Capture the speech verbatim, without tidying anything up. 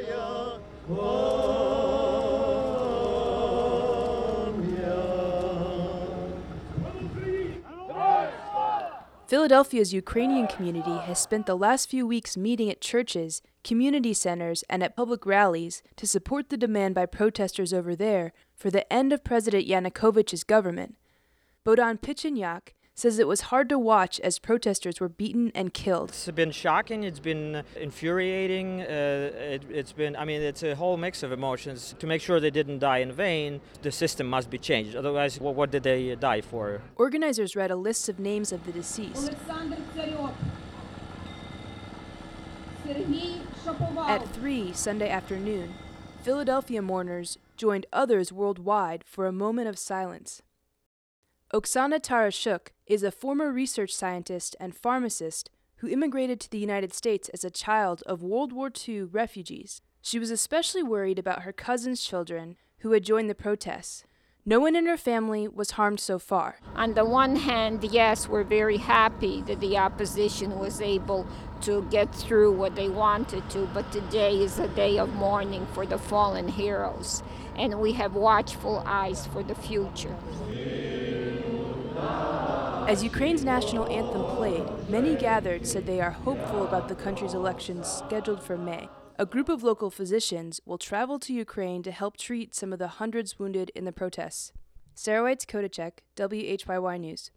Philadelphia's Ukrainian community has spent the last few weeks meeting at churches, community centers, and at public rallies to support the demand by protesters over there for the end of President Yanukovych's government. Bohdan Pichenyak says it was hard to watch as protesters were beaten and killed. It's been shocking, it's been infuriating, uh, it, it's been, I mean, it's a whole mix of emotions. To make sure they didn't die in vain, the system must be changed. Otherwise, what, what did they die for? Organizers read a list of names of the deceased. At three Sunday afternoon, Philadelphia mourners joined others worldwide for a moment of silence. Oksana Tarashuk is a former research scientist and pharmacist who immigrated to the United States as a child of World War Two refugees. She was especially worried about her cousin's children who had joined the protests. No one in her family was harmed so far. On the one hand, yes, we're very happy that the opposition was able to get through what they wanted to, but today is a day of mourning for the fallen heroes, and we have watchful eyes for the future. As Ukraine's national anthem played, many gathered said they are hopeful about the country's elections scheduled for May. A group of local physicians will travel to Ukraine to help treat some of the hundreds wounded in the protests. Sarah White Kodacek, W H Y Y News.